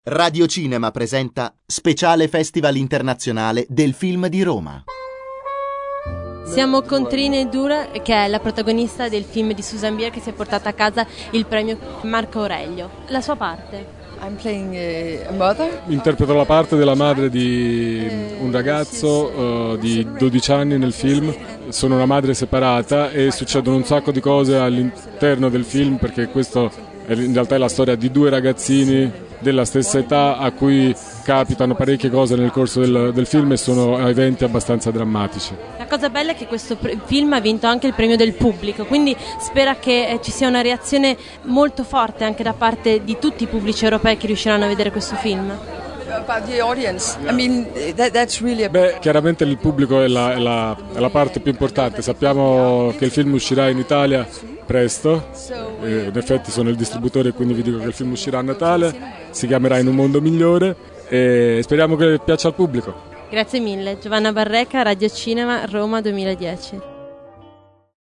Radio Cinema presenta Speciale Festival Internazionale del Film di Roma. Siamo con Trine Dura, che è la protagonista del film di Susanne Bier, che si è portata a casa il premio Marco Aurelio. La sua parte? I'm playing a mother. Interpreto la parte della madre di un ragazzo di 12 anni nel film. Sono una madre separata e succedono un sacco di cose all'interno del film, perché questo in realtà è la storia di due ragazzini della stessa età a cui capitano parecchie cose nel corso del film e sono eventi abbastanza drammatici. La cosa bella è che questo film ha vinto anche il premio del pubblico, quindi spera che ci sia una reazione molto forte anche da parte di tutti i pubblici europei che riusciranno a vedere questo film. About the audience. I mean, that's really Chiaramente il pubblico è la parte più importante. Sappiamo che il film uscirà in Italia presto, in effetti sono il distributore, quindi vi dico che il film uscirà a Natale, si chiamerà In un mondo migliore e speriamo che piaccia al pubblico. Grazie mille. Giovanna Barreca, Radio Cinema, Roma 2010.